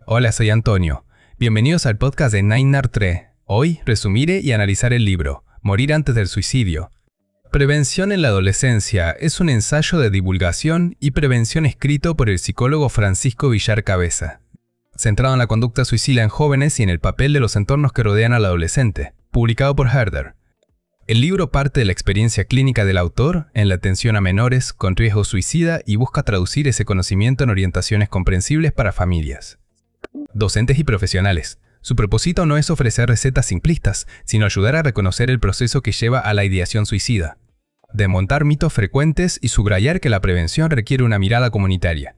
Hola, soy Antonio. Bienvenidos al podcast de Nainartre. Hoy resumiré y analizaré el libro Morir antes del suicidio. Prevención en la adolescencia es un ensayo de divulgación y prevención escrito por el psicólogo Francisco Villar Cabeza, centrado en la conducta suicida en jóvenes y en el papel de los entornos que rodean al adolescente, publicado por Herder. El libro parte de la experiencia clínica del autor en la atención a menores con riesgo suicida y busca traducir ese conocimiento en orientaciones comprensibles para familias, docentes y profesionales. Su propósito no es ofrecer recetas simplistas, sino ayudar a reconocer el proceso que lleva a la ideación suicida, desmontar mitos frecuentes y subrayar que la prevención requiere una mirada comunitaria.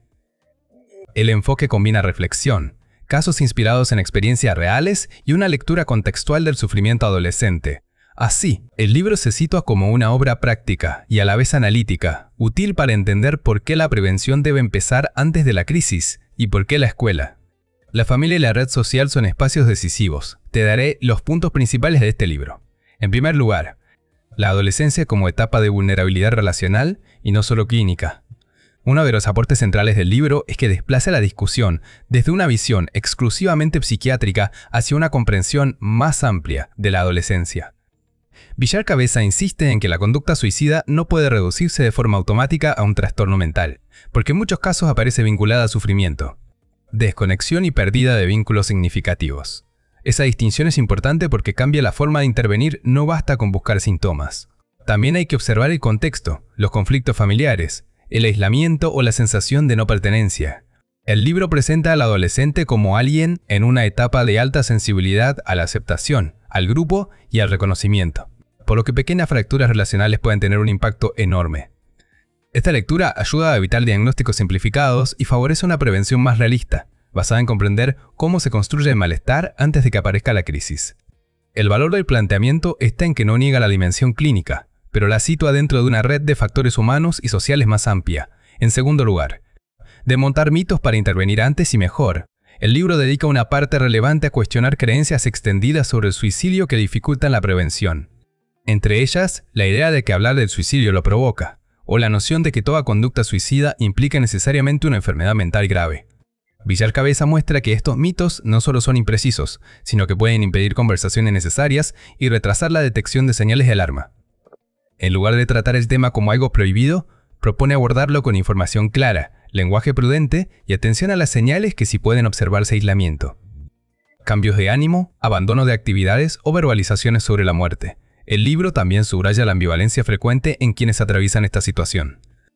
El enfoque combina reflexión, casos inspirados en experiencias reales y una lectura contextual del sufrimiento adolescente. Así, el libro se sitúa como una obra práctica y a la vez analítica, útil para entender por qué la prevención debe empezar antes de la crisis y por qué la escuela. La familia y la red social son espacios decisivos. Te daré los puntos principales de este libro. En primer lugar, la adolescencia como etapa de vulnerabilidad relacional y no solo clínica. Uno de los aportes centrales del libro es que desplaza la discusión desde una visión exclusivamente psiquiátrica hacia una comprensión más amplia de la adolescencia. Villar Cabeza insiste en que la conducta suicida no puede reducirse de forma automática a un trastorno mental, porque en muchos casos aparece vinculada a sufrimiento, desconexión y pérdida de vínculos significativos. Esa distinción es importante porque cambia la forma de intervenir, no basta con buscar síntomas. También hay que observar el contexto, los conflictos familiares, el aislamiento o la sensación de no pertenencia. El libro presenta al adolescente como alguien en una etapa de alta sensibilidad a la aceptación, al grupo y al reconocimiento, por lo que pequeñas fracturas relacionales pueden tener un impacto enorme. Esta lectura ayuda a evitar diagnósticos simplificados y favorece una prevención más realista, basada en comprender cómo se construye el malestar antes de que aparezca la crisis. El valor del planteamiento está en que no niega la dimensión clínica, pero la sitúa dentro de una red de factores humanos y sociales más amplia. En segundo lugar, desmontar mitos para intervenir antes y mejor. El libro dedica una parte relevante a cuestionar creencias extendidas sobre el suicidio que dificultan la prevención. Entre ellas, la idea de que hablar del suicidio lo provoca, o la noción de que toda conducta suicida implica necesariamente una enfermedad mental grave. Villar Cabeza muestra que estos mitos no solo son imprecisos, sino que pueden impedir conversaciones necesarias y retrasar la detección de señales de alarma. En lugar de tratar el tema como algo prohibido, propone abordarlo con información clara, lenguaje prudente y atención a las señales que sí pueden observarse: aislamiento, cambios de ánimo, abandono de actividades o verbalizaciones sobre la muerte. El libro también subraya la ambivalencia frecuente en quienes atraviesan esta situación,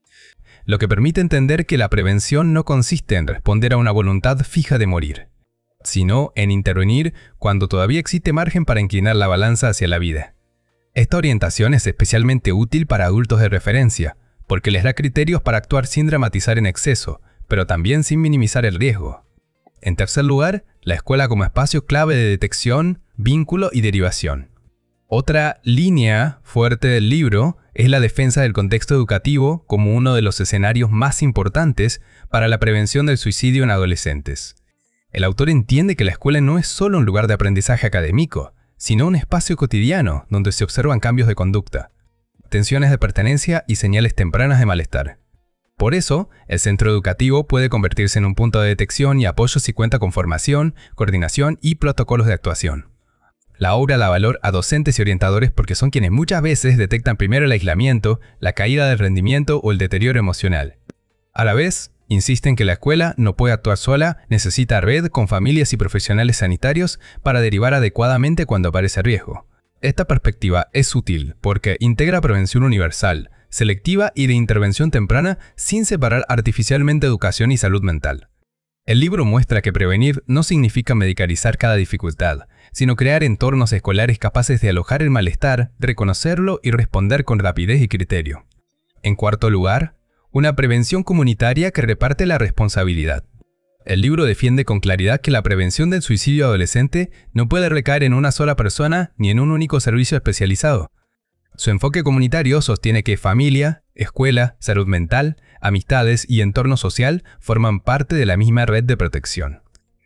lo que permite entender que la prevención no consiste en responder a una voluntad fija de morir, sino en intervenir cuando todavía existe margen para inclinar la balanza hacia la vida. Esta orientación es especialmente útil para adultos de referencia, porque les da criterios para actuar sin dramatizar en exceso, pero también sin minimizar el riesgo. En tercer lugar, la escuela como espacio clave de detección, vínculo y derivación. Otra línea fuerte del libro es la defensa del contexto educativo como uno de los escenarios más importantes para la prevención del suicidio en adolescentes. El autor entiende que la escuela no es solo un lugar de aprendizaje académico, sino un espacio cotidiano donde se observan cambios de conducta, tensiones de pertenencia y señales tempranas de malestar. Por eso, el centro educativo puede convertirse en un punto de detección y apoyo si cuenta con formación, coordinación y protocolos de actuación. La obra da valor a docentes y orientadores porque son quienes muchas veces detectan primero el aislamiento, la caída del rendimiento o el deterioro emocional. A la vez, insisten que la escuela no puede actuar sola, necesita red con familias y profesionales sanitarios para derivar adecuadamente cuando aparece riesgo. Esta perspectiva es útil porque integra prevención universal, selectiva y de intervención temprana sin separar artificialmente educación y salud mental. El libro muestra que prevenir no significa medicalizar cada dificultad, sino crear entornos escolares capaces de alojar el malestar, reconocerlo y responder con rapidez y criterio. En cuarto lugar, una prevención comunitaria que reparte la responsabilidad. El libro defiende con claridad que la prevención del suicidio adolescente no puede recaer en una sola persona ni en un único servicio especializado. Su enfoque comunitario sostiene que familia, escuela, salud mental, amistades y entorno social forman parte de la misma red de protección.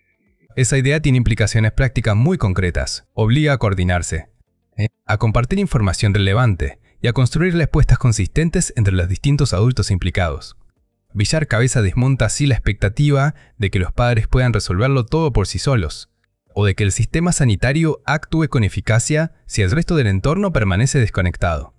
Esa idea tiene implicaciones prácticas muy concretas. Obliga a coordinarse, a compartir información relevante y a construir respuestas consistentes entre los distintos adultos implicados. Villar Cabeza desmonta así la expectativa de que los padres puedan resolverlo todo por sí solos, o de que el sistema sanitario actúe con eficacia si el resto del entorno permanece desconectado.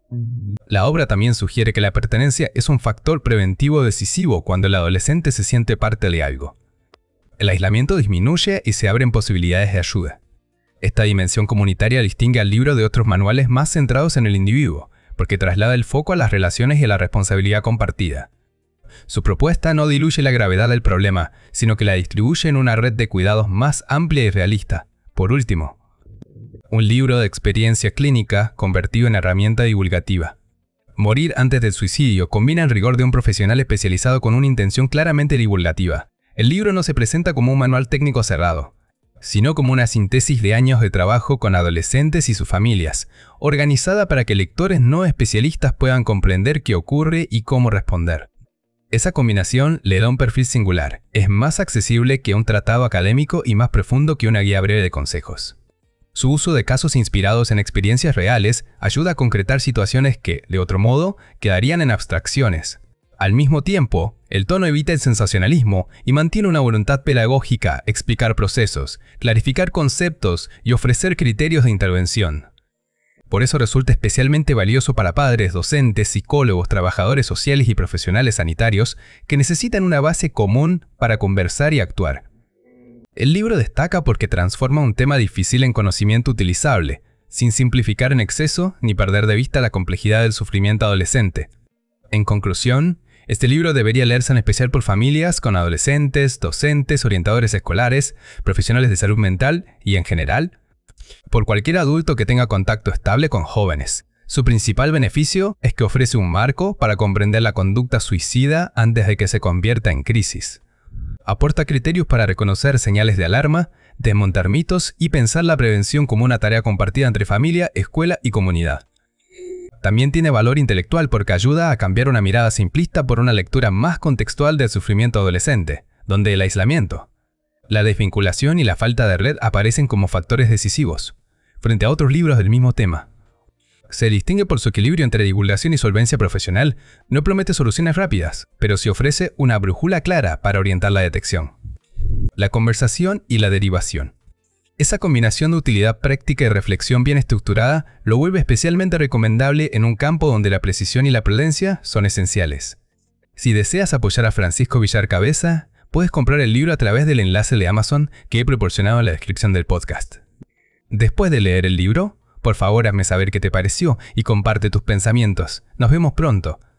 La obra también sugiere que la pertenencia es un factor preventivo decisivo cuando el adolescente se siente parte de algo. El aislamiento disminuye y se abren posibilidades de ayuda. Esta dimensión comunitaria distingue al libro de otros manuales más centrados en el individuo, porque traslada el foco a las relaciones y a la responsabilidad compartida. Su propuesta no diluye la gravedad del problema, sino que la distribuye en una red de cuidados más amplia y realista. Por último, un libro de experiencia clínica convertido en herramienta divulgativa. Morir antes del suicidio combina el rigor de un profesional especializado con una intención claramente divulgativa. El libro no se presenta como un manual técnico cerrado, sino como una síntesis de años de trabajo con adolescentes y sus familias, organizada para que lectores no especialistas puedan comprender qué ocurre y cómo responder. Esa combinación le da un perfil singular, es más accesible que un tratado académico y más profundo que una guía breve de consejos. Su uso de casos inspirados en experiencias reales ayuda a concretar situaciones que, de otro modo, quedarían en abstracciones. Al mismo tiempo, el tono evita el sensacionalismo y mantiene una voluntad pedagógica, explicar procesos, clarificar conceptos y ofrecer criterios de intervención. Por eso resulta especialmente valioso para padres, docentes, psicólogos, trabajadores sociales y profesionales sanitarios que necesitan una base común para conversar y actuar. El libro destaca porque transforma un tema difícil en conocimiento utilizable, sin simplificar en exceso ni perder de vista la complejidad del sufrimiento adolescente. En conclusión, este libro debería leerse en especial por familias con adolescentes, docentes, orientadores escolares, profesionales de salud mental y, en general, por cualquier adulto que tenga contacto estable con jóvenes. Su principal beneficio es que ofrece un marco para comprender la conducta suicida antes de que se convierta en crisis. Aporta criterios para reconocer señales de alarma, desmontar mitos y pensar la prevención como una tarea compartida entre familia, escuela y comunidad. También tiene valor intelectual porque ayuda a cambiar una mirada simplista por una lectura más contextual del sufrimiento adolescente, donde el aislamiento, la desvinculación y la falta de red aparecen como factores decisivos, frente a otros libros del mismo tema. Se distingue por su equilibrio entre divulgación y solvencia profesional, no promete soluciones rápidas, pero sí ofrece una brújula clara para orientar la detección. La conversación y la derivación. Esa combinación de utilidad práctica y reflexión bien estructurada lo vuelve especialmente recomendable en un campo donde la precisión y la prudencia son esenciales. Si deseas apoyar a Francisco Villar Cabeza, puedes comprar el libro a través del enlace de Amazon que he proporcionado en la descripción del podcast. Después de leer el libro, por favor hazme saber qué te pareció y comparte tus pensamientos. Nos vemos pronto.